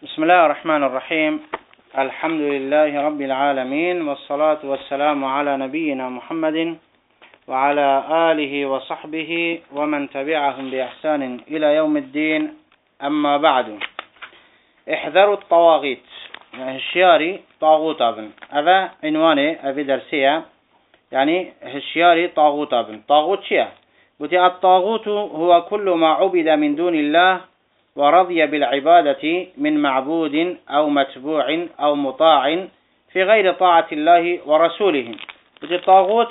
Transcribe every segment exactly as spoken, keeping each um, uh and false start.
بسم الله الرحمن الرحيم. الحمد لله رب العالمين، والصلاة والسلام على نبينا محمد وعلى آله وصحبه ومن تبعهم بإحسان إلى يوم الدين. أما بعد، احذروا الطواغيت. هشياري طاغوت ابن هذا عنوانه أبي درسية، يعني هشياري طاغوت ابن. طاغوت شيء وتي الطاغوت هو كل ما عبد من دون الله ورضي بالعبادة من معبود أو متبوع أو مطاع في غير طاعة الله ورسوله. وتي الطاغوت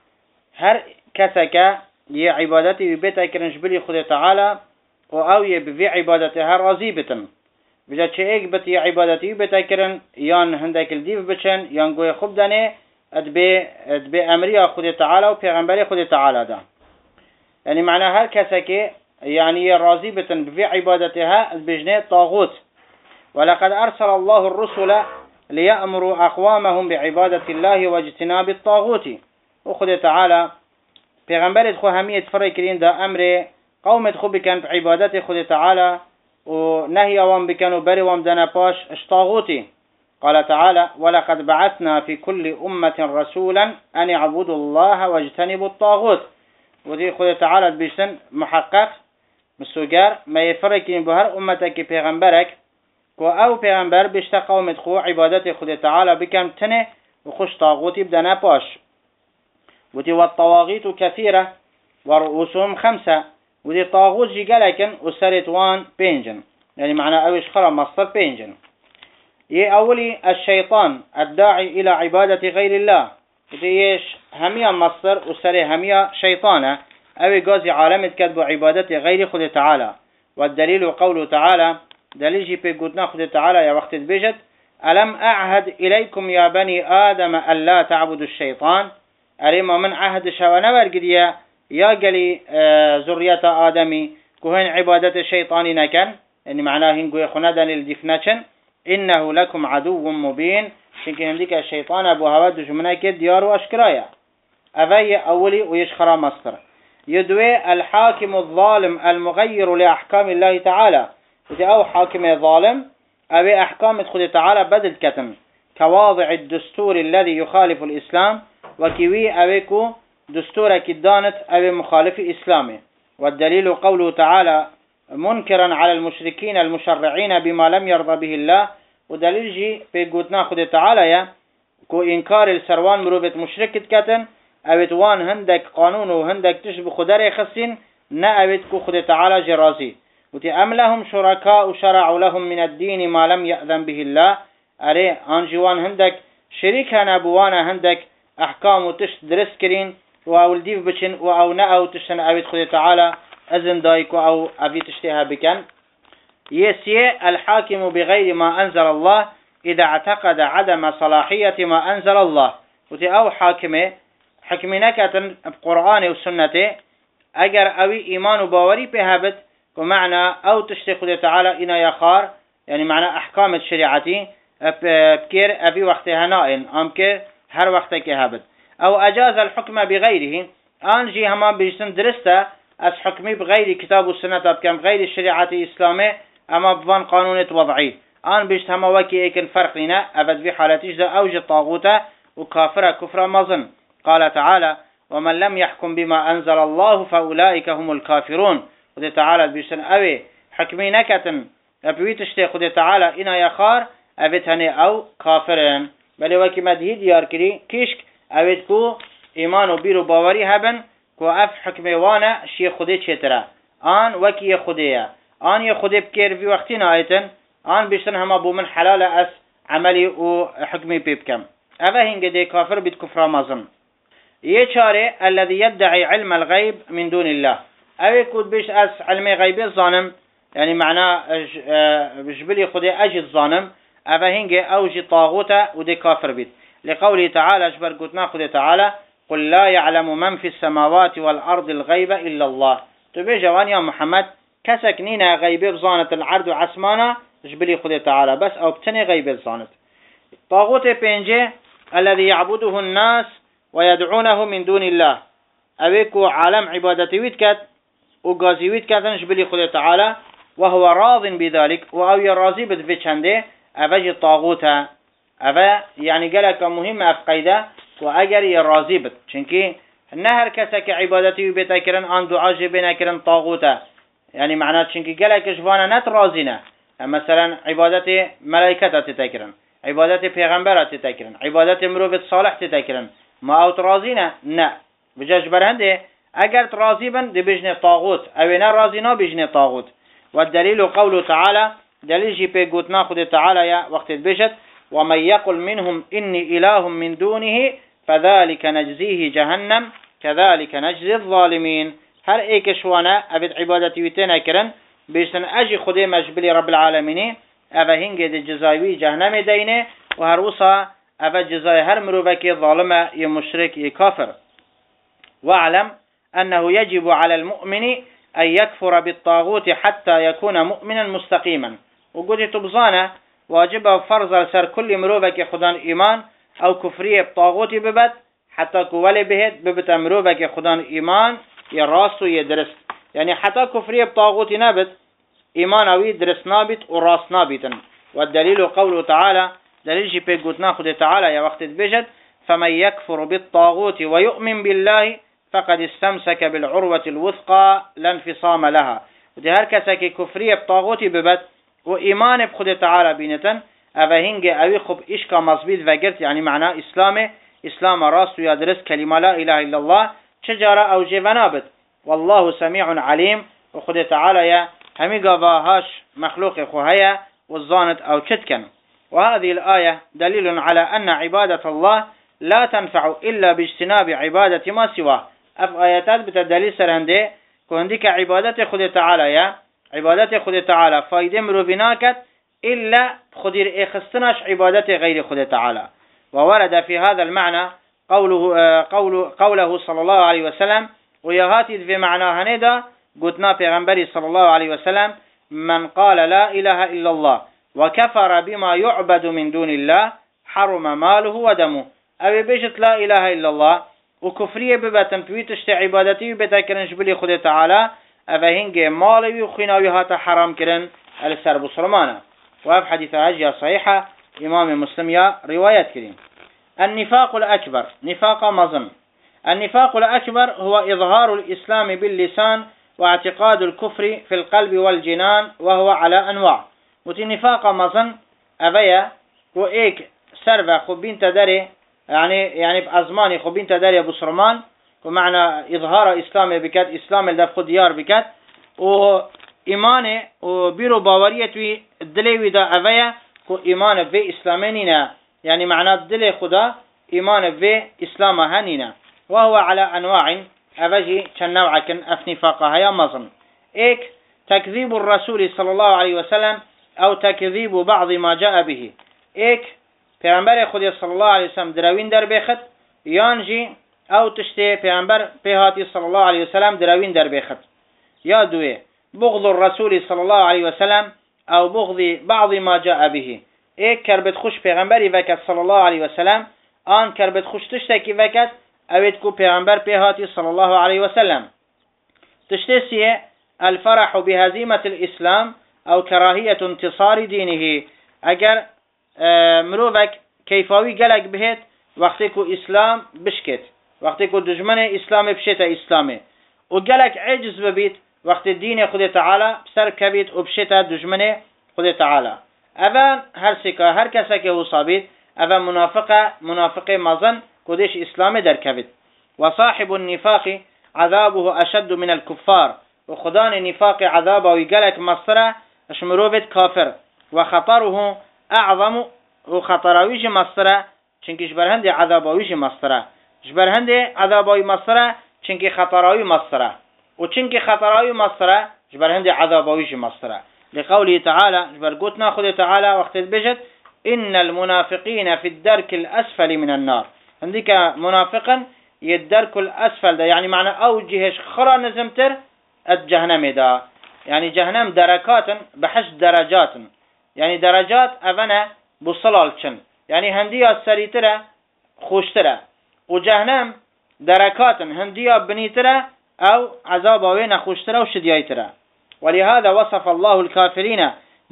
هر كسك ي عبادتي ببيتك رنجبلي خده تعالى أو يبفي عبادتها راضيبة بجد شيء بتي عبادتي بتكرن يان هندك الديف بچن يان قوي خب دانه ادبي ادبي امريا خده تعالى وبيغمبري خده تعالى ده، يعني معنى هر كسك يعني راضيبة بفي عبادتها بجنة طاغوت. ولقد أرسل الله الرسل ليأمروا أقوامهم بعبادة الله واجتناب الطاغوت. وخده تعالى بيغمبري خو همية فريكرين ده أمر قوم خو بكان بعبادته خده تعالى ونهي وام بكانوا بري وام دنا باش اشطاغوتي. قال تعالى: ولقد بعثنا في كل أمة رسولا أن يعبدوا الله واجتنبوا الطاغوت. ودي خده تعالى بيشتن محقق مسوجار ما يفرقين بهر أمتك بيغمبرك كو أو بيغمبر بيشتا قوم خو عبادته خده تعالى بكم تنه وخش طاغوتي بدنا باش. ودي والطواغيت كثيرة ورؤوسهم خمسة. ودي طاغوت جي قالكن وسرت وان بينجن، يعني معنى اوش خرا مصدر بينجن. يه اولي الشيطان الداعي الى عبادة غير الله. ودي يش همية مصدر وسري همية شيطانة اوي قازي عالمة كتب عبادة غير خد تعالى. والدليل قوله تعالى، دليل جي بيقودنا خد تعالى يا وقت بيجت: ألم أعهد إليكم يا بني آدم ألا تعبدوا الشيطان. أريما من عهد شوانا برقدية يا قلي آه ذرية آدمي كوهن عبادة الشيطان نكن، يعني معناه هنقو يخندن الدفنشن إنه لكم عدو مبين. شنكي هنديك الشيطان أبو هواد جمناك ديار وأشكرايا. أفاي أولي ويشخرا مصدر. يدوي الحاكم الظالم المغير لأحكام الله تعالى. وتي أو حاكم ظالم أبي أحكام خد تعالى بدل كتم كواضع الدستور الذي يخالف الإسلام، وكيوي أبيكو دستور كدانت أبي مخالف إسلامي. والدليل قوله تعالى منكرا على المشركين المشرعين بما لم يرضى به الله. ودليل جي بيقودنا خد تعالى يا كو إنكار السروان مروبة مشركة كتن أبتوان هندك قانون وهندك تشبه خدري خسين نا أبتكو خد تعالى جرازي. وتي أم لهم شركاء شرعوا لهم من الدين ما لم يأذن به الله. أري أنجوان هندك شريك نابوانا هندك أحكام وتشت درس كرين وأول ديف بچن وأو نأو تشتن أبيت خد تعالى أذن دايكو أو أبي تشتها بكن. يسي الحاكم بغير ما أنزل الله إذا اعتقد عدم صلاحية ما أنزل الله. وتي أو حاكمه حكمينك بقرآن وسنته أجر أوي إيمان وباوري بهابت ومعنى أو تشتي خد تعالى إنا يخار، يعني معنى أحكام الشريعتي بكير أبي وقتها نائن أمكر هر وقتك هابت. أو أجاز الحكم بغيره أنجي هما بيجتن درسته أس حكمي بغير كتاب والسنة بكم بغير الشريعة الإسلامية أما بفان قانون وضعي أن بيجت هما وكي ايكن فرق لنا أبد في حالتيش ده أوج الطاغوت وكافر كفر مظن. قال تعالى: ومن لم يحكم بما أنزل الله فأولئك هم الكافرون. وده تعالى بيجتن أوي حكمي نكتن أبوي تشتي خده تعالى إنا يخار أبتهني أو كافرين. بل وكي مدهي ديار كري كيشك أبتكو إيمان وبير وباوري هبن كو اف حكمه وانا شي خودي چتره آن وكي خوديه آن يه خودي بكير في وقتين آيتن آن بيشتن هما بو من حلال اس عملي و حكمي بيبكم. اوه هنگه دي كافر بيت كفر مازم. يه چاره الذي يدعي علم الغيب من دون الله. اوه كود بيش اس علمي غيبي الظانم، يعني معناه جبلي خودي اجي الظانم. اوه هنگه اوجي طاغوتا ودي كافر بيت. لقوله تعالى جبر قلتنا خودي تعالى: قل لا يعلم من في السماوات والأرض الغيب إلا الله. تبي جوان يا محمد كسك نينا غيب بزانة العرض وعسمانة جبلي خده تعالى بس أو بتني غيب بزانة. طاغوت بينجي الذي يعبده الناس ويدعونه من دون الله. أبيكو عالم عبادتي ويتكت وقازي ويتكت جبلي خده تعالى وهو راض بذلك وأو يرازي بد چنده أفجي طاغوتا أفا يعني قالك مهم أفقيدا وأجر يرازي بد چنكي نهر كسك عبادتي بتكرن أن دعاء جبنا كرن طاغوتا يعني معناه چنكي قالك جوانا نت رازينا مثلا عبادت ملائكة تتكرن عبادت پیغمبر تتكرن عبادت مروفت صالح تتكرن ما او ترازينا نا بجاج برهنده اگر ترازي بن دي بجنه طاغوت او نه رازينا بجنه طاغوت والدليل قوله تعالى دليل جي بي قوتنا خد تعالى يا وقت بجت ومن يقل منهم إني إله من دونه فذلك نجزيه جهنم كذلك نجزي الظالمين هر ايك شوانا ابد عبادتي ويتنا كرن بيشتن اجي خده مجبلي رب العالمين افا هنگه دي جزاوي جهنم دينه وهر وصا افا جزاي هر مروبك ظالمة يمشرك يكافر واعلم انه يجب على المؤمن ان يكفر بالطاغوت حتى يكون مؤمنا مستقيما وقلت تبزانا واجب فرض سر كل مروبك خدان ايمان او كفرية بطاغوت ببت حتى كوالي بهت ببت مروبك خدان ايمان يراس يدرس يعني حتى كفرية بطاغوت نابت إيمان أوي درس نابت وراس نابتا والدليل قوله تعالى دليل جي بيقوت ناخد تعالى يا وقت بجد فمن يكفر بالطاغوت ويؤمن بالله فقد استمسك بالعروة الوثقى لا انفصام لها ودي هركسك كفرية بطاغوت ببت وإيمان بخد تعالى بينتا أفهنج أوي خب إشكا مصبيت فقرت يعني معناه إسلامي إسلام راس يدرس كلمة لا إله إلا الله شجرة أو جيفنابت والله سميع عليم وخد تعالى يا همي قضاهاش مخلوق خوهيا والظانت أو شتكن وهذه الآية دليل على أن عبادة الله لا تنفع إلا باجتناب عبادة ما سواه أف آياتات بتدليل سرهنده كهندك عبادة خد تعالى يا عبادة خد تعالى فايدة مروبناكت إلا خدير إخستناش عبادة غير خد تعالى وورد في هذا المعنى قوله, قوله, قوله صلى الله عليه وسلم ويهاتي في معنى هندا قلتنا پیغمبر صلى الله عليه وسلم من قال لا إله إلا الله وكفر بما يعبد من دون الله حرم ماله ودمه أبي بيجت لا إله إلا الله وكفرية ببتن بيتشت عبادتي بتكرنش بلي خد تعالى أفهنج مالي وخناوي هاتا حرام كرن السر بسرمانة وهذا حديث هجية صحيحة إمام مسلم يا روايات كريم النفاق الأكبر نفاق مظن النفاق الأكبر هو إظهار الإسلام باللسان واعتقاد الكفر في القلب والجنان وهو على أنواع وتنفاق مظن أبيا وإيك سرفة خبين تدري يعني يعني بأزماني خبين تدري أبو سرمان ومعنى إظهار إسلام بكات إسلام الدفق ديار بكات وإيمانه وبيرو باورية الدليوي دا أبيا كو إيمان في إسلامينينا يعني معنى الدلي خدا إيمان في إسلام هنينا وهو على أنواع أبجي كالنوع كان أفنفاقها يا مظن إيك تكذيب الرسول صلى الله عليه وسلم أو تكذيب بعض ما جاء به إيك پیغمبر خودی صلى الله عليه وسلم دروين در بخت يانجي أو تشتي پیغمبر بهاتي صلى الله عليه وسلم دروين در بخت يا دوي بغض الرسول صلى الله عليه وسلم أو بغض بعض ما جاء به إيك كربت خوش پیغمبری وکت صلى الله عليه وسلم آن كربت خوش تشتكي وکت اوید کو پیغمبر پیهاتی صلی الله علیه وسلم تشتسي الفرح بهزيمة الإسلام أو كراهية انتصار دينه اگر مروفك كيفاوي قلق بهت وقتی کو اسلام بشكت وقتی کو دجمن اسلام بشت اسلامه وقلق عجز ببيت وقت الدين خد تعالى بسر كبيت وبشت دجمن خد تعالى اذا هر سكا هر كسك هو صابيت اذا منافقة منافقة مظن كودش إسلام در كبد وصاحب النفاق عذابه أشد من الكفار وخدان النفاق عذابه ويقالك مصرة اشمروفت كافر وخطره أعظم وخطراويش مصرة چنك جبرهند عذابويش مصرة جبرهند عذابوي مصرة چنك خطراوي مصرة وچنك خطراوي مصرة جبرهند عذابويش مصرة لقوله تعالى جبرقوت ناخذ تعالى وقت بجد إن المنافقين في الدرك الأسفل من النار عندك منافقا يدرك الأسفل ده يعني معنى أوجهش خرا نزمتر الجهنم ده يعني جهنم دركات بحش درجات يعني درجات أفنى بصلالشن يعني هندية سريترة خوشترة وجهنم دركات هندية بنيترة أو عذاب وين خوشترة وشديايترة ولهذا وصف الله الكافرين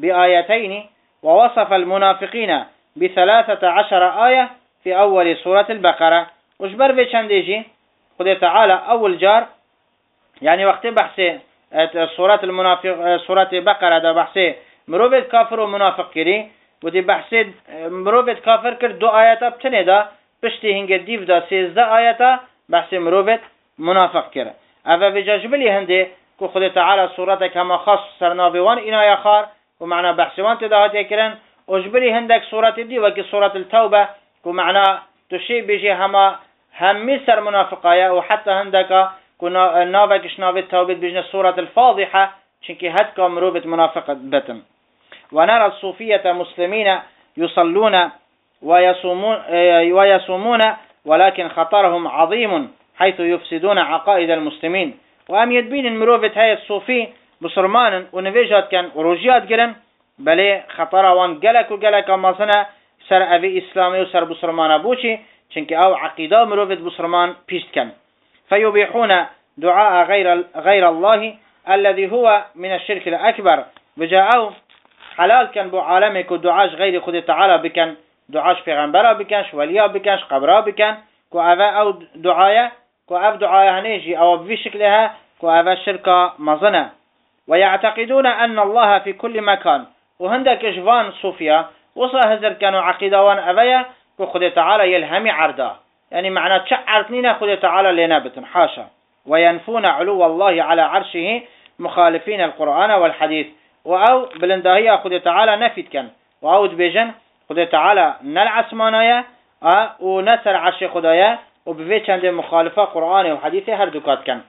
بآيتين ووصف المنافقين بثلاثة عشر آية في أول سورة البقرة. وشبر في چنديجي خد تعالى أول جار يعني وقت بحث سورة المنافق سورة البقرة ده بحث مروفت كافر ومنافق كري ودي بحث مروفت كافر كر دو آياتا بتنه ده بشتي هنگه ديف ده سيزده آياتا بحث مروفت منافق كره. أفا بجاجبلي هنده كو خد تعالى سورة كما خاص سرناويوان إنا يخار ومعنى بحثوان تدهات يكرن وجبلي هندك سورة دي وكي سورة التوبة كو معنى تشي بيجي هما همي سر منافقايا وحتى هندك كو نافكش ناوي التوبة بيجي سورة الفاضحة چنكي هدكا مروبة منافق بتم. ونرى الصوفية مسلمين يصلون ويصومون, ويصومون ولكن خطرهم عظيم حيث يفسدون عقائد المسلمين. وام يدبين المروبة هاي الصوفي بسرمان ونفيجات كان وروجيات جرن بله خطر وان جلك وجلك ماسنا سر أبي إسلامي وسر بسرمان بوشي چنك أو عقيدة مروفة بسرمان بيشت كان فيبيحون دعاء غير غير الله الذي هو من الشرك الأكبر بجاءوا حلال كان بو عالمك دعاش غير خد تعالى بكن دعاش پیغمبر بكنش وليا بكنش قبرا بكن كو أفا أو دعايا كو أف دعايا هنيجي أو في شكلها كو أفا شركة مظنة. ويعتقدون أن الله في كل مكان وهندك جوان صوفيا وصا هزر كانوا عقيدوان أبايا كو خد تعالى يلهمي عردا يعني معنى تشعرتنينا خد تعالى لنابت حاشا. وينفون علو الله على عرشه مخالفين القرآن والحديث وأو بلندهية خد تعالى نفيد كان وأود بيجن خد تعالى نلعس مانايا ونسر عرش خدايا وبفيت عند مخالفة قرآن وحديث هردوكات كان.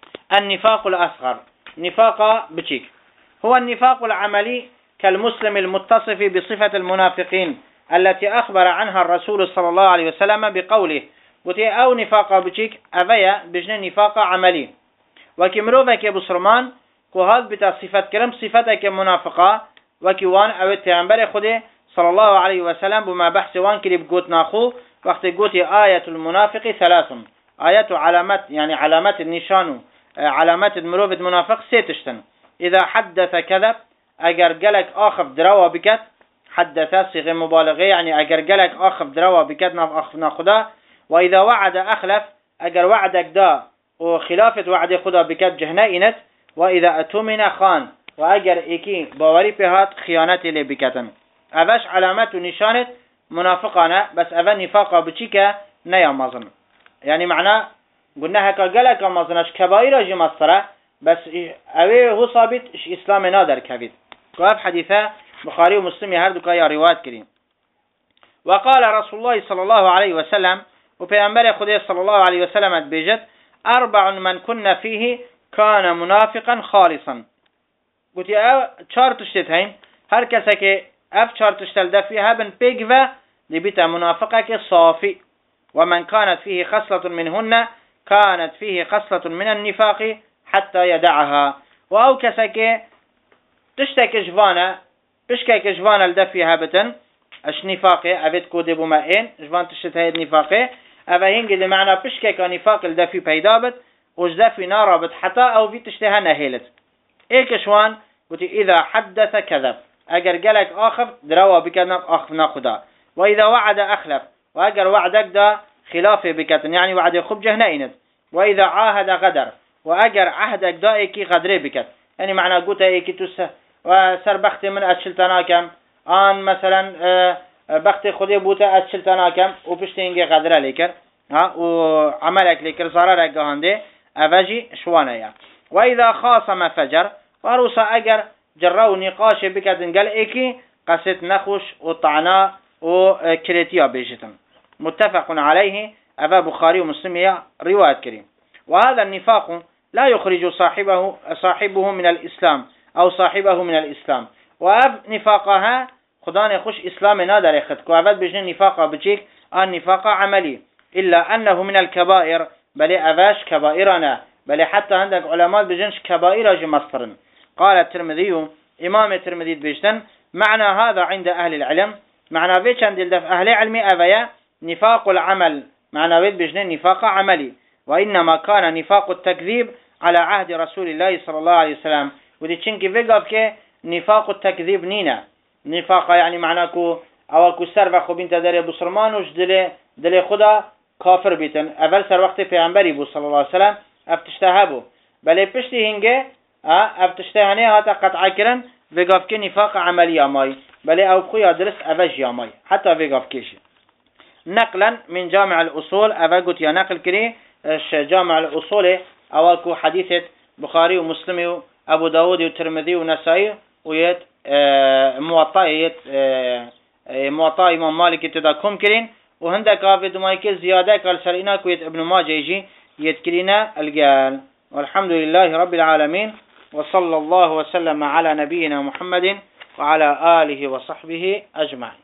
النفاق الأصغر نفاق بتشيك هو النفاق العملي كالمسلم المتصف بصفة المنافقين التي أخبر عنها الرسول صلى الله عليه وسلم بقوله وتي أو نفاق بتشيك أبيا بجن نفاق عملي وكمروفك بسرمان كهاد بتا صفة كرم صفتك منافقة وكوان أو التعنبر خده صلى الله عليه وسلم بما بحث وان كريب قوت ناخو وقت قوت آية المنافق ثلاث آيات علامات يعني علامات النشان علامات المروفة منافق سيتشتن. إذا حدث كذب أجر جلك آخف دروا بكت حدث صيغة مبالغة يعني أجر جلك آخف دروا بكت ناخذ خدا. وإذا وعد أخلف أجر وعدك دا وخلافة وعد خدا بكت جهنائنت. وإذا أتمنى خان وأجر إيكي باوري بهات خيانات اللي بكتن. أفش علامات ونشانة منافقنا بس أفن نفاق بتشيكا نيا مظن يعني معناه قلنا هكا جلك مظنش كبائر جمصرة بس أوي هو صابت إسلام نادر كبير. قال حديثة بخاري ومسلم هردو كايا روايات كريم. وقال رسول الله صلى الله عليه وسلم وبيغمبر خديه صلى الله عليه وسلم بيجت أربع من كنا فيه كان منافقا خالصا. قلت يا چهار تشتهين هر کسی که اف چهار تشتل دفیها بن بيجوا لبيتا منافقك صافي. ومن كانت فيه خصلة منهن كانت فيه خصلة من النفاق حتى يدعها. وأو كسك تشتك جوانا بشكك جوانا الدفيها بتن اش نفاقي أبيت كود بمائين جوان تشت هاي النفاقي أبا هنجي لمعنى بشكك نفاق الدفي بيدابت وش دفي ناربت حتى أو في تشتها نهيلت. إيه كشوان قلت إذا حدث كذب أجر جلك آخف دروا بكنا آخف ناخدا. وإذا وعد أخلف وأجر وعدك دا خلافه بكتن يعني وعد خب جهنائنت. وإذا عاهد غدر وأجر عهدك دا إيكي غدري بكت يعني معنى قلت إيكي تسه وسر بخت من أتشلتناكم آن مثلا بخت خدي بوتا أتشلتناكم وبشتينجي غدره ليكر ها وعملك ليكر ضررك جهنده أفجي شوانيا. وإذا خاصم فجر وروسا أجر جروا نقاش بكتن قال إيكي قصت نخوش وطعنا وكريتيا بيجتن. متفق عليه أبا بخاري ومسلم رواية كريم. وهذا النفاق لا يخرج صاحبه صاحبه من الإسلام أو صاحبه من الإسلام. وأب نفاقها خدان يخش إسلام نادر يخد كوابد بجن نفاق بجيك النفاق عملي إلا أنه من الكبائر بل أباش كبائرنا بل حتى عندك علماء بجنش كبائر جمصرن. قال الترمذي إمام الترمذي بجتن معنى هذا عند أهل العلم معنى بيش عند الدف أهل علم أبيا نفاق العمل معنى بيت بجنن نفاق عملي. وإنما كان نفاق التكذيب على عهد رسول الله صلى الله عليه وسلم ودي چنكي فيقف كي نفاق التكذيب نينا نفاق يعني معناه كو او كو سر وقت بين تدري بسرمان وش دل دل خدا كافر بيتن اول سر وقت پیغمبري بو صلى الله عليه وسلم افتشتهبو بل پشتي هنگه افتشتهنه هاتا قطع كرن فيقف كي نفاق عملي ماي بل او خويا درس اوج يا ماي حتى فيقف كيش نقلا من جامع الاصول افقت يا نقل كري جامع الاصول او كو حديثه بخاري ومسلم وابو داود والترمذي والنسائي ويت موطا يت موطا امام مالك تداكم كرين وهندك افي دمايك زياده قال سرينا كويت ابن ماجه يجي يذكرنا القال والحمد لله رب العالمين وصلى الله وسلم على نبينا محمد وعلى آله وصحبه أجمعين.